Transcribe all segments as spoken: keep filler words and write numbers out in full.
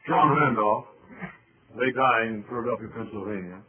John Randolph lay dying in Philadelphia, Pennsylvania.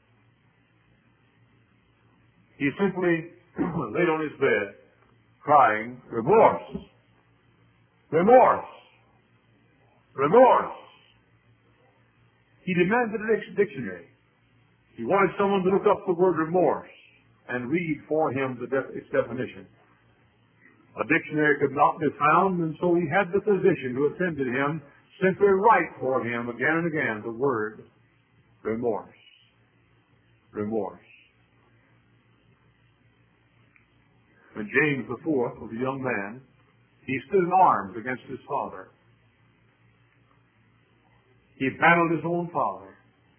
He simply laid on his bed, crying, remorse, remorse, remorse. He demanded a dictionary. He wanted someone to look up the word remorse and read for him the def- its definition. A dictionary could not be found, and so he had the physician who attended him simply write for him again and again the word remorse. Remorse. When James the Fourth was a young man, he stood in arms against his father. He battled his own father.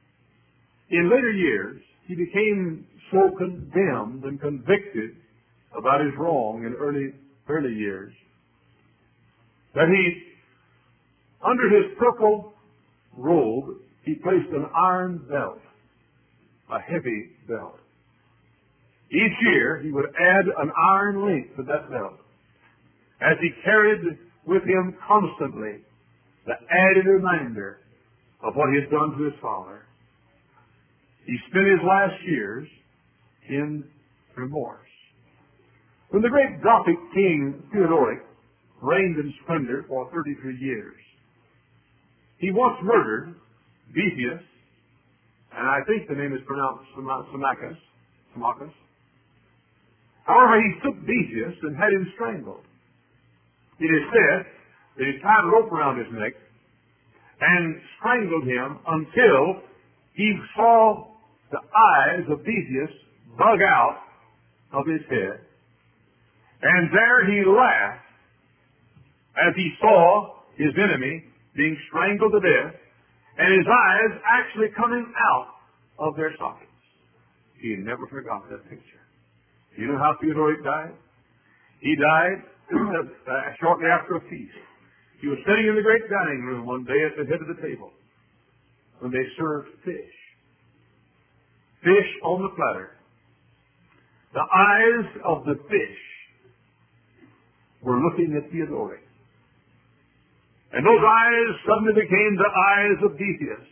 In later years, he became so condemned and convicted about his wrong in early, early years that he, under his purple robe, he placed an iron belt, a heavy belt. Each year, he would add an iron link to that belt, as he carried with him constantly the added reminder of what he had done to his father. He spent his last years in remorse. When the great Gothic king Theodoric reigned in splendor for thirty-three years, he once murdered Decius, and I think the name is pronounced Symmachus. Symmachus. However, he took Decius and had him strangled. It is said that he tied a rope around his neck and strangled him until he saw the eyes of Decius bug out of his head. And there he laughed as he saw his enemy being strangled to death and his eyes actually coming out of their sockets. He never forgot that picture. You know how Theodoric died? He died uh, shortly after a feast. He was sitting in the great dining room one day at the head of the table when they served fish. Fish on the platter. The eyes of the fish were looking at Theodoric. And those eyes suddenly became the eyes of Decius.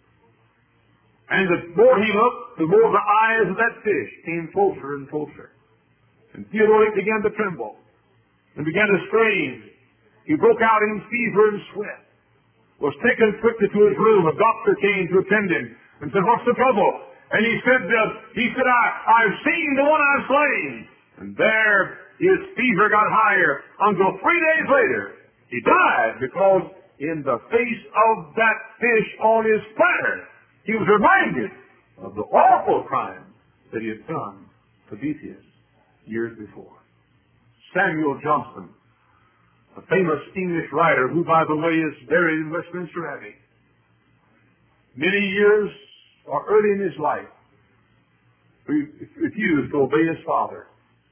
And the more he looked, the more the eyes of that fish came closer and closer. And Theodoric began to tremble and began to strain. He broke out in fever and sweat, was taken quickly to his room. A doctor came to attend him and said, "What's the trouble?" And he said, uh, he said, I, I've seen the one I've slain. And there his fever got higher until three days later he died, because in the face of that fish on his platter, he was reminded of the awful crime that he had done to Decius years before. Samuel Johnson, a famous English writer who, by the way, is buried in Westminster Abbey, many years or early in his life, refused to obey his father.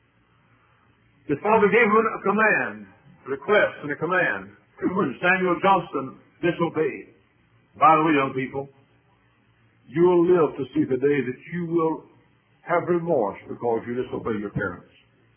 His father gave him a command, a request and a command. Samuel Johnson disobeyed. By the way, young people, you will live to see the day that you will have remorse because you disobey your parents.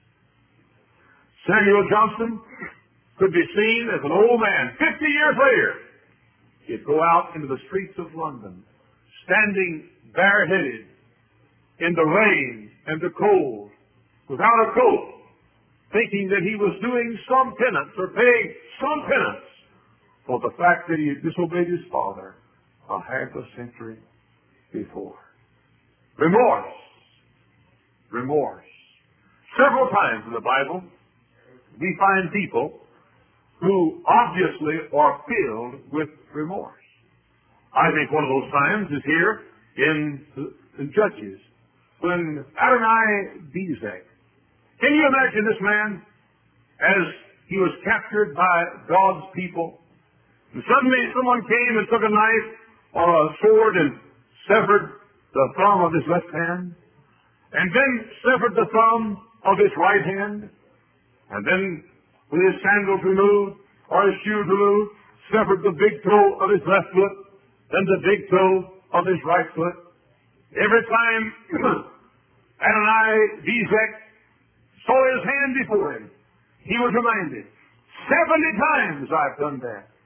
Samuel Johnson could be seen as an old man. Fifty years later, he'd go out into the streets of London, standing bareheaded in the rain and the cold, without a coat, thinking that he was doing some penance or paying some penance for the fact that he had disobeyed his father a half a century before. Remorse. Remorse. Several times in the Bible, we find people who obviously are filled with remorse. I think one of those times is here in, in Judges, when Adonai Bezek. Can you imagine this man as he was captured by God's people? And suddenly someone came and took a knife or a sword and severed the thumb of his left hand, and then severed the thumb of his right hand, and then with his sandals removed or his shoes removed, severed the big toe of his left foot, then the big toe of his right foot. Every time Adonai Bezek saw his hand before him, he was reminded, seventy times I've done that.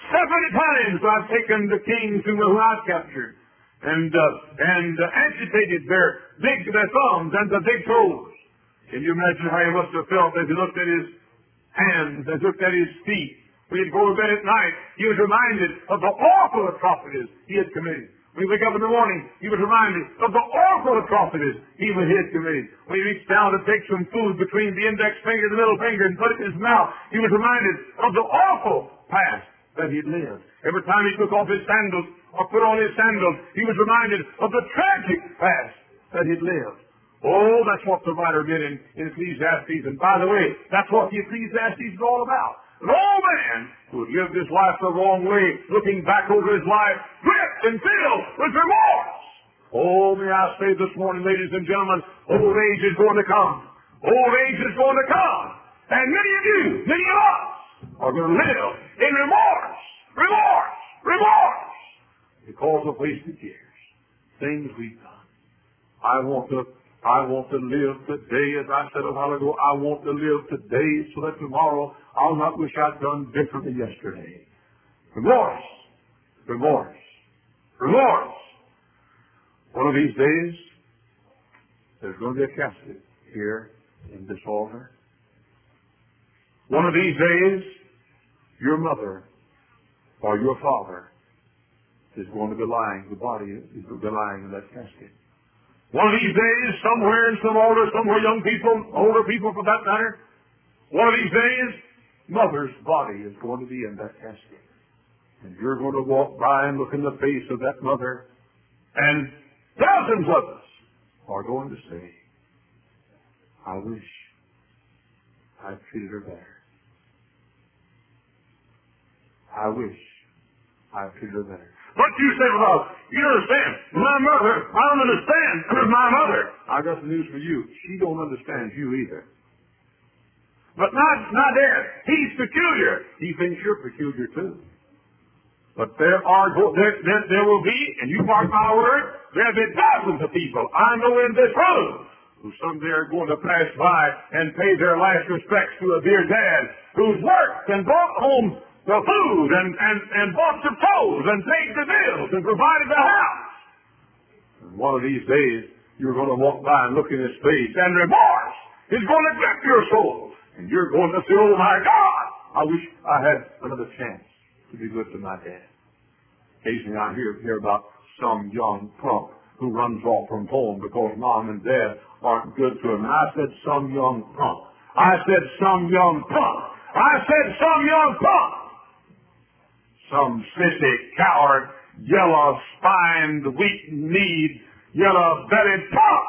Seventy times I've taken the kings whom I've captured and uh, and uh, amputated their big their thumbs and the big toes. Can you imagine how he must have felt as he looked at his hands, as he looked at his feet? When he'd go to bed at night, he was reminded of the awful atrocities he had committed. When he wake up in the morning, he was reminded of the awful atrocities he had committed. When he reached down to take some food between the index finger and the middle finger and put it in his mouth, he was reminded of the awful past that he'd lived. Every time he took off his sandals or put on his sandals, he was reminded of the tragic past that he'd lived. Oh, that's what the writer did in, in Ecclesiastes. And by the way, that's what the Ecclesiastes is all about. An old man who had lived his life the wrong way, looking back over his life, gripped and filled with remorse. Oh, may I say this morning, ladies and gentlemen, old age is going to come. Old age is going to come. And many of you, many of us, are going to live in remorse, remorse, remorse, because of wasted years, things we've done. I want to I want to live today, as I said a while ago, I want to live today so that tomorrow I'll not wish I'd done differently yesterday. Remorse, remorse, remorse. One of these days, there's going to be a casket here in this altar. One of these days, your mother or your father is going to be lying, the body is going to be lying in that casket. One of these days, somewhere in some altar, somewhere young people, older people for that matter, one of these days, mother's body is going to be in that casket. And you're going to walk by and look in the face of that mother, and thousands of us are going to say, I wish I'd treated her better. I wish I'd treated her better. But you say, well, you understand, my mother, I don't understand my mother. I got some news for you. She don't understand you either. But not, not Dad. He's peculiar. He thinks you're peculiar too. But there are, there, there, there will be, and you mark my word, there have been thousands of people I know in this room who someday are going to pass by and pay their last respects to a dear dad who's worked and brought home the food and, and, and bought the clothes and paid the bills and provided the house. And one of these days, you're going to walk by and look in his face, and remorse is going to grip your soul. And you're going to say, oh my God, I wish I had another chance to be good to my dad. Occasionally I hear, hear about some young punk who runs off from home because mom and dad aren't good to him. And I said some young punk. I said some young punk. I said some young punk. Some sissy, coward, yellow-spined, weak-kneed, yellow-bellied punk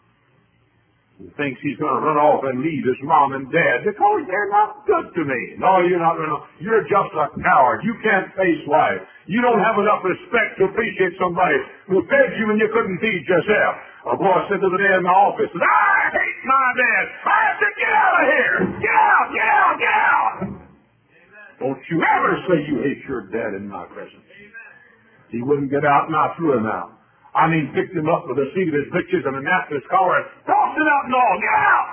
who thinks he's going to run off and leave his mom and dad because they're not good to me. No, you're not. You're just a coward. You can't face life. You don't have enough respect to appreciate somebody who fed you when you couldn't feed yourself. A boy said the other day in my office, I hate my dad. I have to get out of here. Get out, get out, get out. Don't you ever say you hate your dad in my presence. He wouldn't get out and I threw him out. I mean, picked him up with the seat of his breeches and a nap of his collar and tossed him out and all. Get out!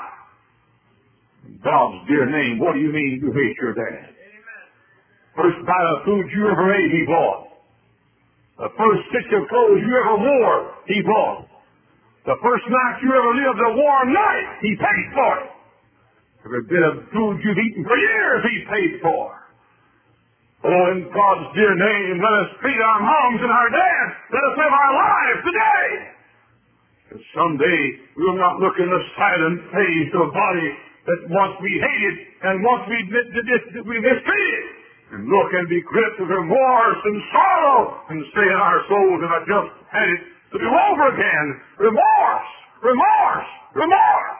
In God's dear name, what do you mean you hate your dad? First bite of food you ever ate, he bought. The first stitch of clothes you ever wore, he bought. The first night you ever lived a warm night, he paid for it. Every bit of food you've eaten for years, he paid for. Oh, in God's dear name, let us treat our moms and our dads. Let us live our lives today. Because someday we will not look in the silent face of a body that once we hated and once we, we mistreated. And look and be gripped with remorse and sorrow and say in our souls, and I just had it to do over again. Remorse, remorse, remorse.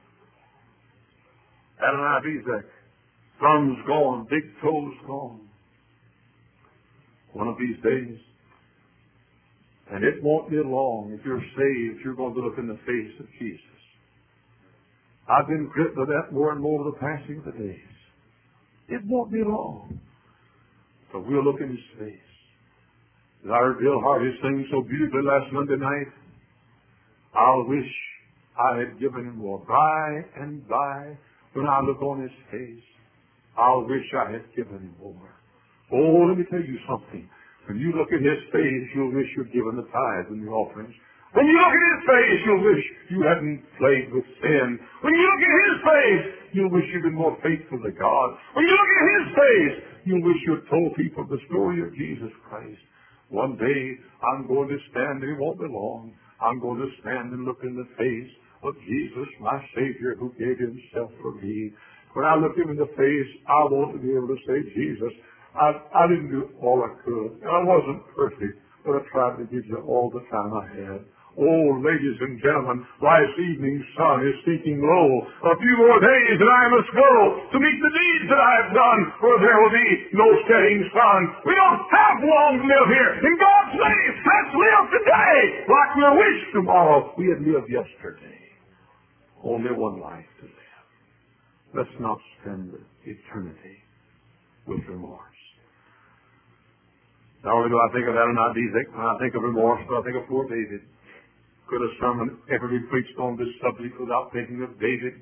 Adonai Bezek, thumbs gone, big toes gone. One of these days, and it won't be long, if you're saved, you're going to look in the face of Jesus. I've been gripped with that more and more with the passing of the days. It won't be long, but we'll look in his face. As I heard Bill Harvey sing so beautifully last Monday night, I'll wish I had given him more. By and by, when I look on his face, I'll wish I had given him more. Oh, let me tell you something. When you look at his face, you'll wish you'd given the tithes and the offerings. When you look at his face, you'll wish you hadn't played with sin. When you look at his face, you'll wish you'd been more faithful to God. When you look at his face, you'll wish you'd told people the story of Jesus Christ. One day, I'm going to stand, and it won't be long. I'm going to stand and look in the face of Jesus, my Savior, who gave himself for me. When I look him in the face, I want to be able to say, Jesus, I, I didn't do all I could. And I wasn't perfect, but I tried to give you all the time I had. Oh, ladies and gentlemen, life's evening sun is sinking low. A few more days and I must go to meet the deeds that I have done, for there will be no setting sun. We don't have long to live here. In God's name, let's live today like we'll wish tomorrow we had lived yesterday. Only one life to live. Let's not spend eternity with remorse. Not only do I think of that, and I when I think of remorse, but I think of poor David. Could a sermon ever be preached on this subject without thinking of David?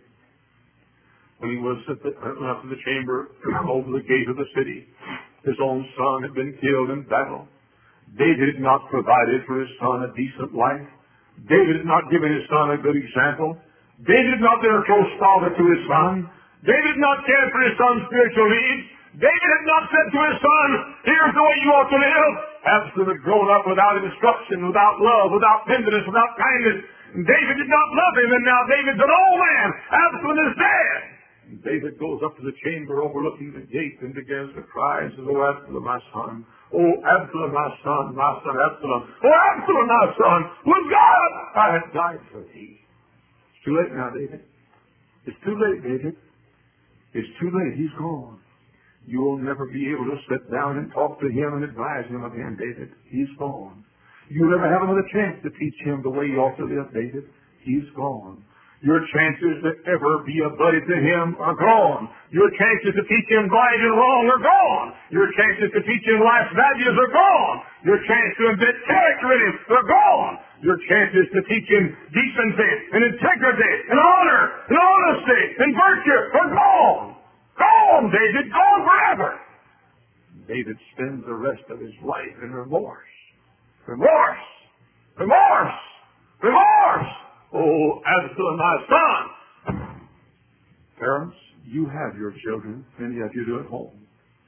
When he was at the, up to the chamber over the gate of the city, his own son had been killed in battle. David had not provided for his son a decent life. David had not given his son a good example. David had not been a close father to his son. David had not cared for his son's spiritual needs. David had not said to his son, here's the way you ought to live. Absalom had grown up without instruction, without love, without tenderness, without kindness. And David did not love him, and now David's an old man. Absalom is dead. And David goes up to the chamber overlooking the gate and begins to cry and says, oh, Absalom, my son. Oh, Absalom, my son, my son, Absalom. Oh, Absalom, my son. Would God I had died for thee. It's too late now, David. It's too late, David. It's too late. He's gone. You'll never be able to sit down and talk to him and advise him again, David. He's gone. You'll never have another chance to teach him the way you ought to live, David. He's gone. Your chances to ever be a buddy to him are gone. Your chances to teach him right and wrong are gone. Your chances to teach him life's values are gone. Your chances to embed character in him are gone. Your chances to teach him decency and integrity and honor and honesty and virtue are gone. Gone, David, gone forever. David spends the rest of his life in remorse. Remorse! Remorse! Remorse! Oh, Absalom, my son! Parents, you have your children, many of you do at home.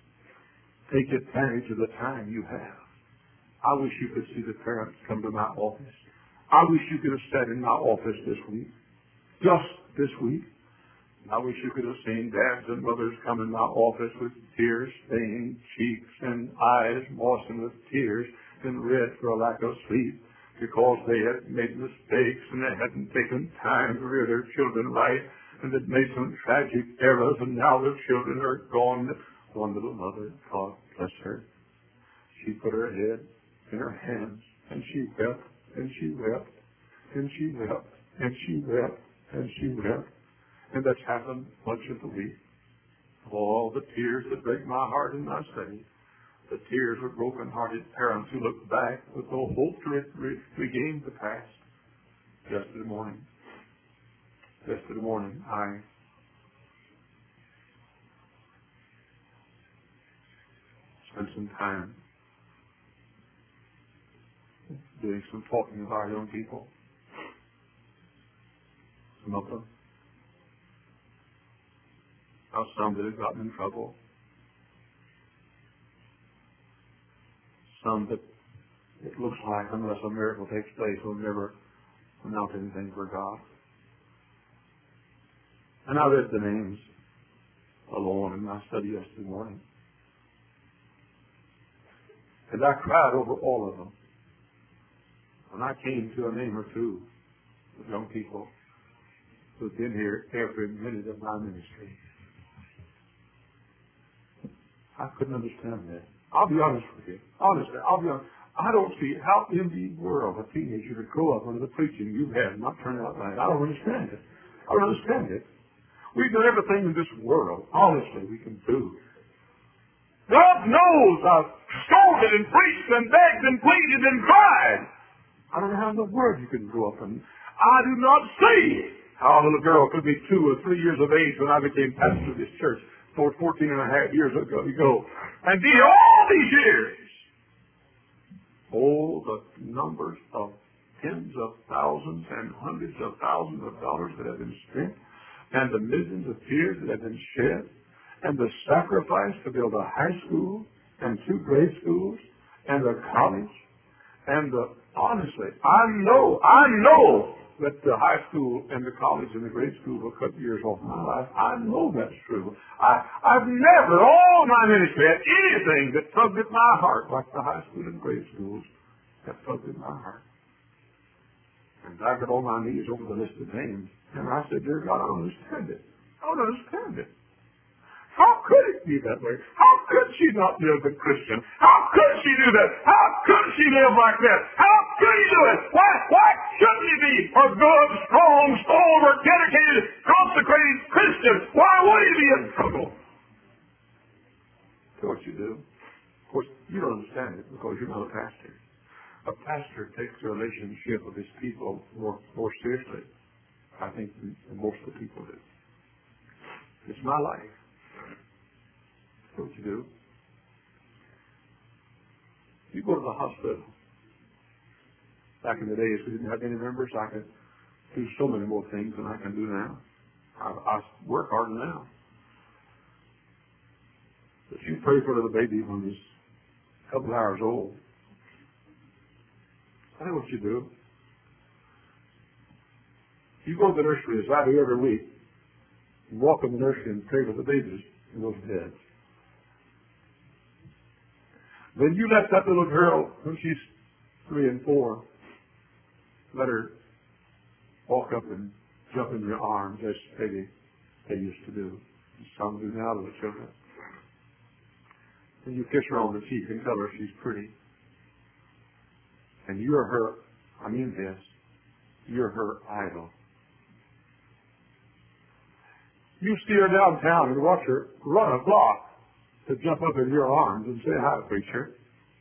Take advantage of the time you have. I wish you could see the parents come to my office. I wish you could have sat in my office this week. Just this week. I wish you could have seen dads and mothers come in my office with tear-stained cheeks and eyes moistened with tears and red for a lack of sleep because they had made mistakes and they hadn't taken time to rear their children right and had made some tragic errors and now their children are gone. One little mother, God bless her, she put her head in her hands and she wept and she wept and she wept and she wept and she wept. And that's happened much of the week. All the tears that break my heart in my study, the tears of broken-hearted parents who look back with no hope to re- regain the past. Yesterday morning, yesterday morning, I spent some time doing some talking with our young people. Some of them. How some that have gotten in trouble. Some that it looks like unless a miracle takes place will never amount to anything for God. And I read the names alone in my study yesterday morning. And I cried over all of them. When I came to a name or two of young people who've been here every minute of my ministry, I couldn't understand that. I'll be honest with you. Honestly, I'll be honest. I don't see how in the world a teenager could grow up under the preaching you've had and not turn out right. I don't understand it. I don't understand it. We've done everything in this world, honestly, we can do. God knows I've scolded and preached and begged and pleaded and cried. I don't know how in the world you can grow up and I do not see how a little girl could be two or three years of age when I became pastor of this church or fourteen and a half years ago. And be all these years, oh, the numbers of tens of thousands and hundreds of thousands of dollars that have been spent, and the millions of tears that have been shed, and the sacrifice to build a high school and two grade schools and a college, and the honestly, I know, I know that the high school and the college and the grade school will cut years off my life. I know that's true. I, I've never, all my ministry, had anything that tugged at my heart like the high school and grade schools that tugged at my heart. And I got on my knees over the list of names, and I said, dear God, I don't understand it. I don't understand it. How could it be that way? How could she not be a good Christian? How could she do that? How could she live like that? How could he do it? Why, why shouldn't he be a good, strong, stalwart, dedicated, consecrated Christian? Why would he be in trouble? So what you do? Of course, you don't understand it because you're not a pastor. A pastor takes the relationship with his people more, more seriously, I think, than most of the people do. It's my life. That's what you do. You go to the hospital. Back in the days, we didn't have any members. I could do so many more things than I can do now. I, I work harder now. But you pray for the baby when he's a couple hours old. I know what you do. You go to the nursery, as I do every week, and walk in the nursery and pray for the babies in those beds. Then you let that little girl, when she's three and four, let her walk up and jump in your arms as maybe they used to do. Some do now to the children. And you kiss her on the cheek and tell her she's pretty. And you're her, I mean this, you're her idol. You see her downtown and watch her run a block to jump up in your arms and say, hi, preacher.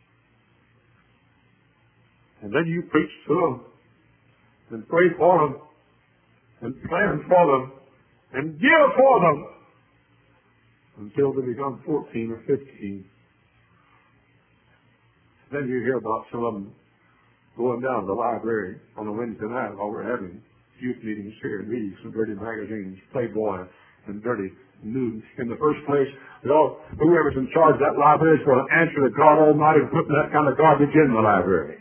And then you preach to them and pray for them and plan for them and give for them until they become fourteen or fifteen. Then you hear about some of them going down to the library on a Wednesday night while we're having youth meetings here and reading some dirty magazines, Playboy and dirty news. In the first place, you know, whoever's in charge of that library is going to answer to God Almighty for putting that kind of garbage in the library.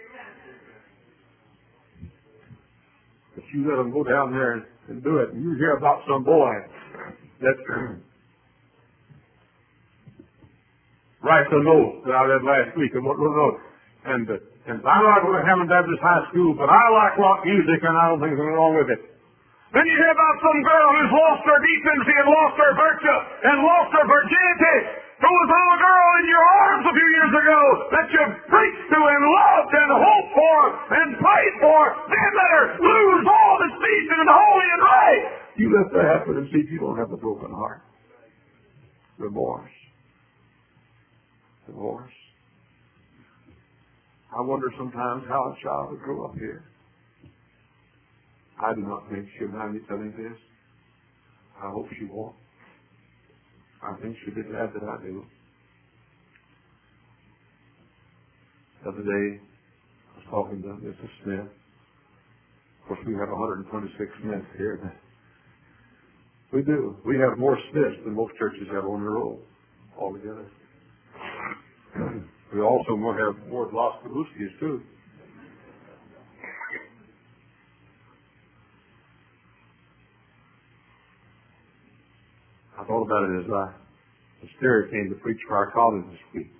But you let them go down there and, and do it, and you hear about some boy that writes a note that I read last week, and what little note, and uh, and I'm not going to Hammond Baptist High School, but I like rock music, and I don't think there's anything wrong with it. Then you hear about some girl who's lost her decency and lost her virtue and lost her virginity. There was a little girl in your arms a few years ago that you preached to and loved and hoped for and prayed for. Then let her lose all that's decent and holy and right. You let that happen and see if you don't have a broken heart. Remorse. Remorse. I wonder sometimes how a child would grow up here. I do not think she'll mind me telling this. I hope she won't. I think she'll be glad that I do. The other day, I was talking to Missus Smith. Of course, we have one hundred twenty-six Smiths here. We do. We have more Smiths than most churches have on their roll altogether. We also have more Las Kabuskis, too. I thought about it as I, as Terry came to preach for our college this week.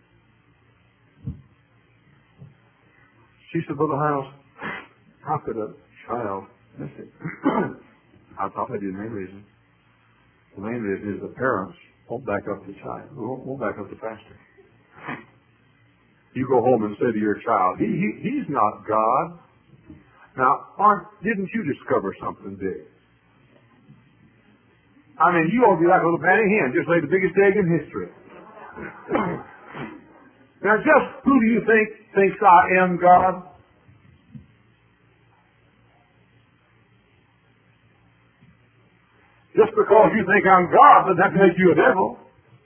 She said, Brother Hiles, how could a child miss it? I thought that'd be the main reason. The main reason is the parents won't back up the child, won't, won't back up the pastor. You go home and say to your child, he, he he's not God. Now, aren't, didn't you discover something big? I mean, you ought to be like a little Patty Hen, just laid the biggest egg in history. Now, just who do you think thinks I am God? Just because you think I'm God doesn't have to make you a devil.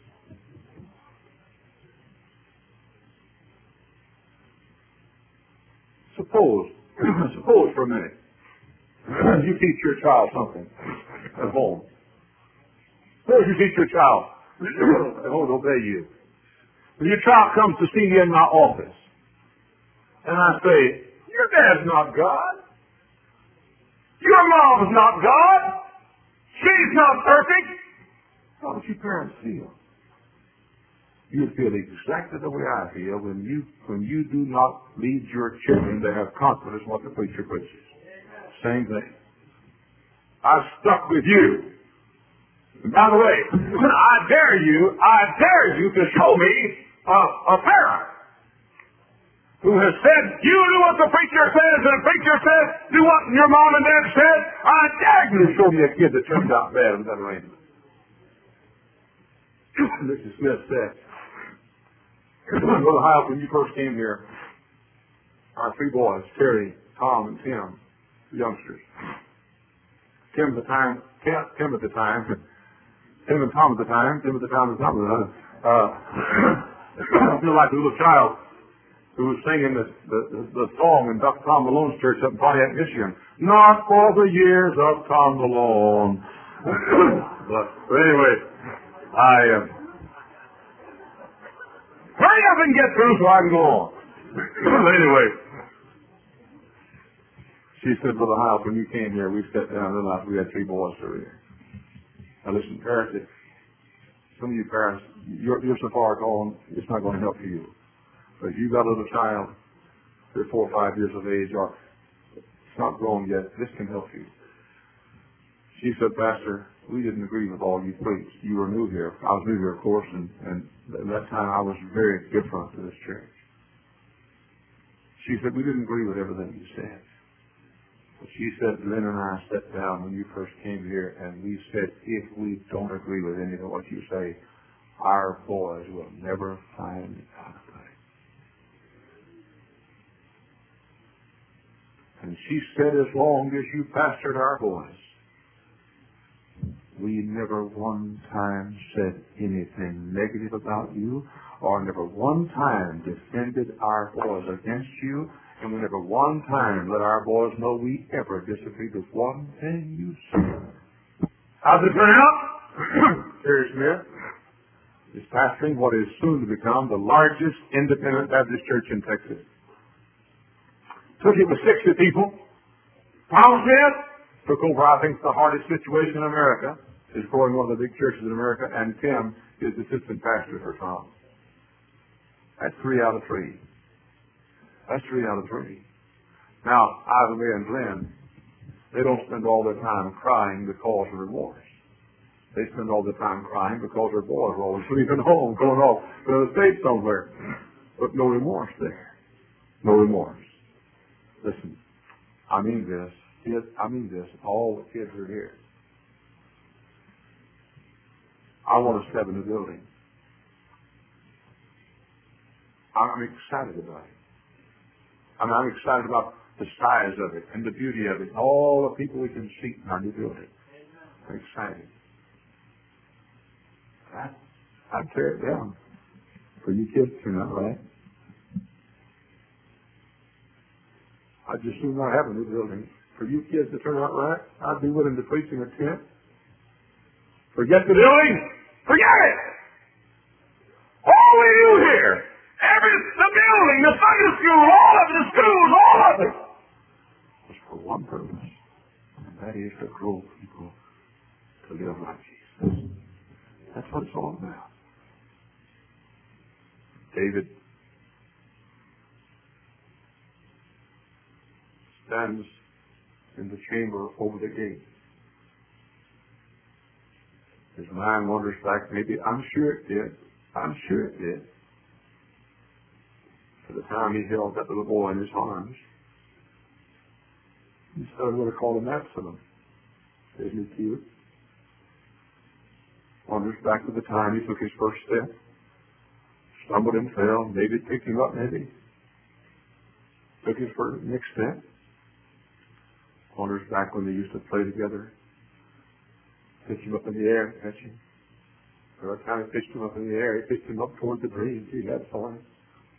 Suppose, suppose for a minute, you teach your child something at home. Suppose you teach your child, they won't obey you. When your child comes to see me in my office, and I say, your dad's not God. Your mom's not God. She's not perfect. How would you parents feel? You feel exactly the way I feel when you when you do not lead your children to have confidence in what the preacher preaches. Same thing. I'm stuck with you. And by the way, I dare you, I dare you to show me a, a parent who has said, you do what the preacher says, and the preacher says, do what your mom and dad said. I dare you to show me a kid that turned out bad in that arrangement. Missus Smith said, Brother Hyle, when you first came here, our three boys, Terry, Tom, and Tim, youngsters. Tim at the time, Tim, Tim at the time, Tim and Tom at the time, Tim at the time and Tom at the time. Uh, I feel like a little child who was singing the, the, the, the song in Doctor Tom Malone's church up in Pontiac, Michigan. Not for the years of Tom Malone. but, but anyway, I... Uh, hurry up and get through so I can go on. Anyway, she said, Brother Hyle, when you came here, we sat down and realized we had three boys over here. Now listen, parents, some of you parents, you're, you're so far gone, it's not going to help you. But if you've got a little child, they're four or five years of age, or it's not grown yet, this can help you. She said, Pastor, we didn't agree with all you preached. You were new here. I was new here, of course, and, and at that time I was very different to this church. She said, we didn't agree with everything you said. But she said, Lynn and I sat down when you first came here, and we said, if we don't agree with any of what you say, our boys will never find out about it. And she said, as long as you pastored our boys, we never one time said anything negative about you, or never one time defended our boys against you, and we never one time let our boys know we ever disagreed with one thing you said. How's it turn out? Terry Smith is pastoring what is soon to become the largest independent Baptist church in Texas. Took it with sixty people. Tom Smith took over, I think, the hardest situation in America. Is growing one of the big churches in America, and Tim is assistant pastor for Tom. That's three out of three. That's three out of three. Now, Ivor May and Glenn, they don't spend all their time crying because of remorse. They spend all their time crying because their boys are always leaving home, going off to the States somewhere. But no remorse there. No remorse. Listen, I mean this. Kids, I mean this. All the kids are here. I want to step in the building. I'm excited about it. I mean, I'm excited about the size of it and the beauty of it, all the people we can seat in our new building. I'm excited. I, I'd tear it down for you kids to turn out right. I'd just soon not have a new building. For you kids to turn out right, I'd be willing to preach in a tent. Forget the building. Forget it. All we do here, every the building, the Sunday school, all of the schools, all of it, was for one purpose, and that is to grow people to live like Jesus. That's what it's all about. David stands in the chamber over the gate. His mind wanders back, maybe, I'm sure it did. I'm sure it did. For the time he held that little boy in his arms, he started what I call him Absalom. Isn't he cute? Wanders back to the time he took his first step, stumbled and fell, maybe picked him up, maybe. Took his first next step. Wanders back when they used to play together. Pitched him up in the air, catch him. Every time he pitched him up in the air, he pitched him up toward the dreams he had for him.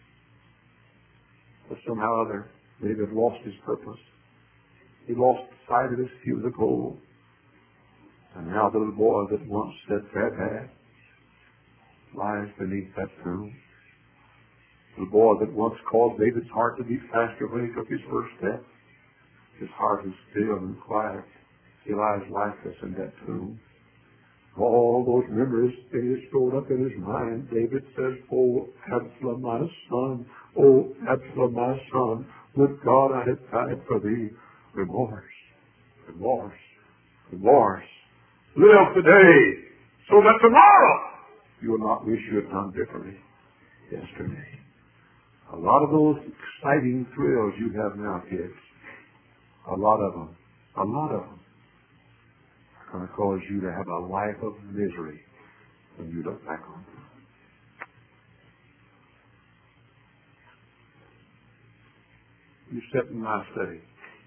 But somehow or other, David lost his purpose. He lost sight of his fuse of gold. And now the little boy that once said, "Dad, Dad," lies beneath that tomb. The boy that once caused David's heart to beat faster when he took his first step. His heart is still and quiet. He lies lifeless in that tomb. All those memories is stored up in his mind. David says, "Oh, Absalom, my son, oh, Absalom, my son, would God I had died for thee." Remorse, remorse, remorse. Live today so that tomorrow you will not wish you had done differently yesterday. A lot of those exciting thrills you have now, kids, a lot of them, a lot of them are going to cause you to have a life of misery when you look back on them. You sit in my study,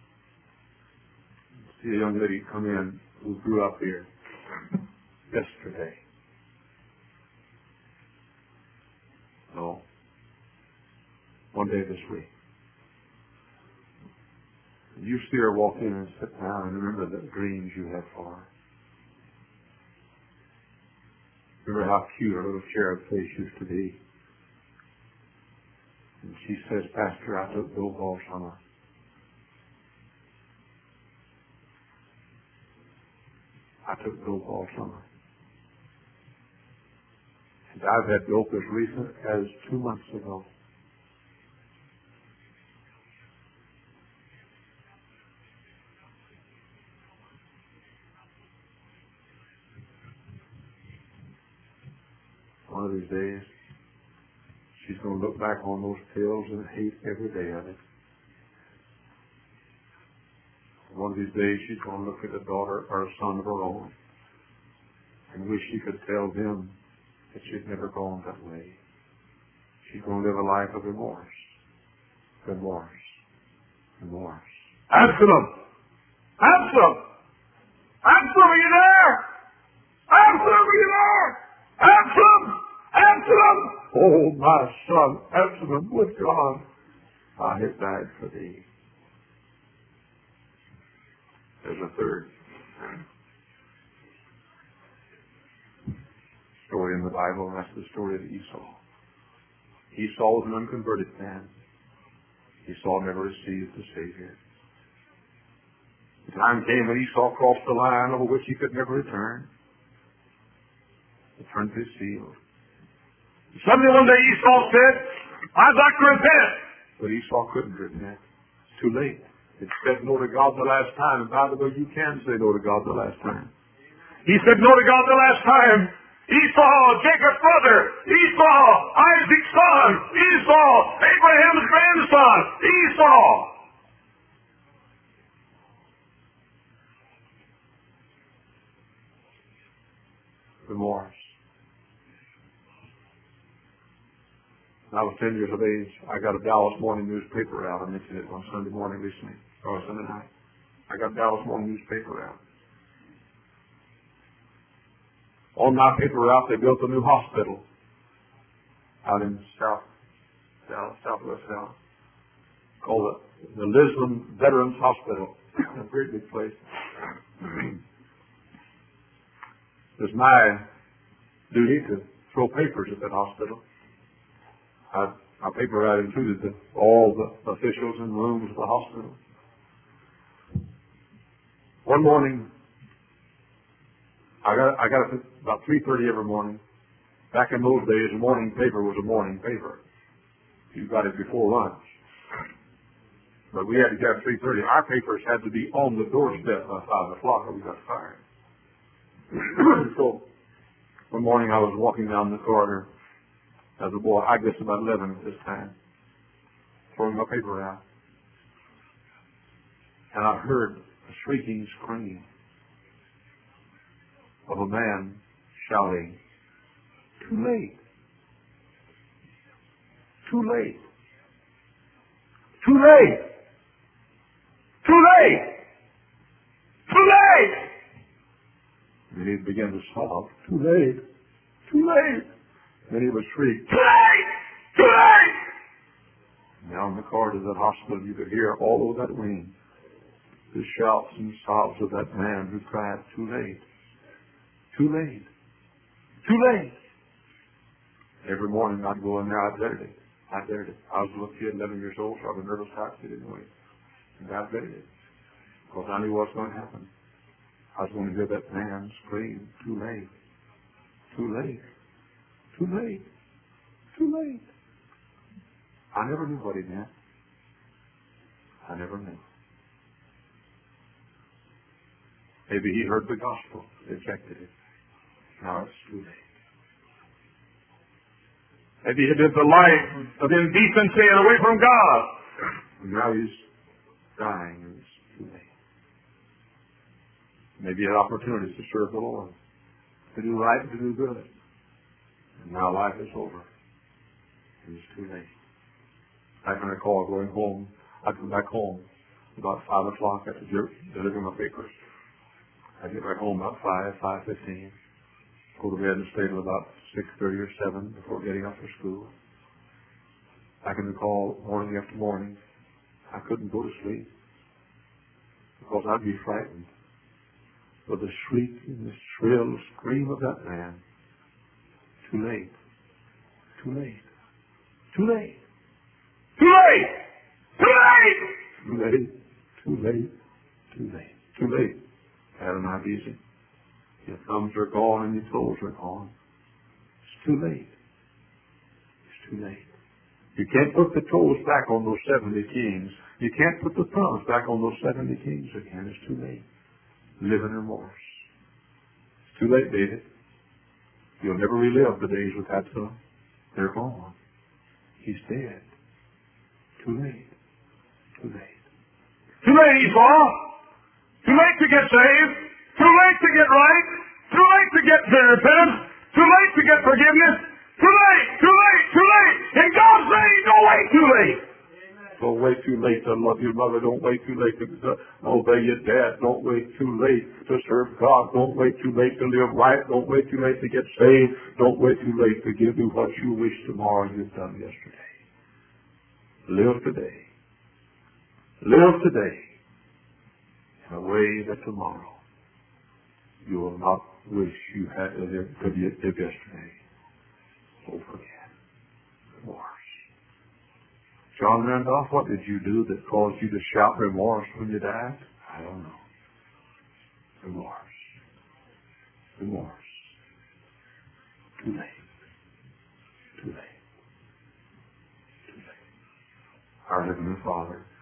see a young lady come in who grew up here yesterday. No. One day this week. You see her walk in and sit down and remember the dreams you had for her. Remember how cute her little cherub face used to be. And she says, "Pastor, I took Bill all summer. I took Bill all summer. And I've had Bill as recent as two months ago." One of these days, she's going to look back on those pills and hate every day of it. One of these days, she's going to look at a daughter or a son of her own and wish she could tell them that she'd never gone that way. She's going to live a life of remorse, remorse, remorse. Absalom! Absalom! Absalom, are you there? Absalom, are you there? Absalom! Absalom! Oh, my son, Absalom, with God, I have died for thee. There's a third story in the Bible, and that's the story of Esau. Esau was an unconverted man. Esau never received the Savior. The time came when Esau crossed the line over which he could never return. He turned his heel. Suddenly one day Esau said, "I'd like to repent." But Esau couldn't repent. It's too late. It said no to God the last time. And by the way, you can say no to God the last time. He said no to God the last time. Esau, Jacob's brother. Esau, Isaac's son. Esau, Abraham's grandson. Esau. Remorse. When I was ten years of age, I got a Dallas Morning newspaper out. I mentioned it one Sunday morning recently, or Sunday night. I got a Dallas Morning newspaper out. On my paper route, they built a new hospital out in South, South, Southwest Dallas, called the, the Lisbon Veterans Hospital. A great big place. It's my duty to throw papers at that hospital. I, my paper route included the, all the officials in rooms of the hospital. One morning, I got I got up at about three thirty every morning. Back in those days, a morning paper was a morning paper. You got it before lunch. But we had to get at three thirty. Our papers had to be on the doorstep by five o'clock or we got fired. So one morning I was walking down the corridor as a boy, I guess about eleven at this time, throwing my paper out. And I heard a shrieking scream of a man shouting, "Too late! Too late! Too late! Too late! Too late! And he'd begin to sob, too late, too late. Then he would shriek, too late, too late. Down the corridor of that hospital, you could hear all over that wing the shouts and sobs of that man who cried, too late, too late, too late. Every morning I'd go in there, I dared it. I dared it. I was a little kid, eleven years old, so I was a nervous type kid anyway. And I dared it. Because I knew what was going to happen. I was going to hear that man scream, too late, too late, too late, too late. I never knew what he meant. I never knew. Maybe he heard the gospel, rejected it. Now it's too late. Maybe he lived a life of indecency and away from God. And now he's dying and it's too late. Maybe he had opportunities to serve the Lord, to do right and to do good. And now life is over. And it's too late. I can recall going home. I'd come back home about five o'clock after delivering my papers. I'd get back home about five, five fifteen. Go to bed and stay till about six thirty or seven before getting up for school. I can recall morning after morning, I couldn't go to sleep because I'd be frightened with the shriek and the shrill scream of that man. Too late. Too late. Too late. Too late. Too late. Too late. Too late. Too late. Too late. Adonai Beezy. Your thumbs are gone and your toes are gone. It's too late. It's too late. You can't put the toes back on those seventy kings. You can't put the thumbs back on those seventy kings again. It's too late. Live in remorse. It's too late, David. You'll never relive the days with that son. They're gone. He's dead. Too late. Too late. Too late, Esau. Too late to get saved. Too late to get right. Too late to get repentance. Too late to get forgiveness. Too late. Too late. Too late. And God's saying, don't wait too late. Don't wait too late to love your mother. Don't wait too late to obey your dad. Don't wait too late to serve God. Don't wait too late to live right. Don't wait too late to get saved. Don't wait too late to give you what you wish tomorrow you've done yesterday. Live today. Live today in a way that tomorrow you will not wish you had to live, to live yesterday. So forget. Remorse. John Randolph, what did you do that caused you to shout remorse when you died? I don't know. Remorse. Remorse. Too late. Too late. Too late. Our Heavenly Father,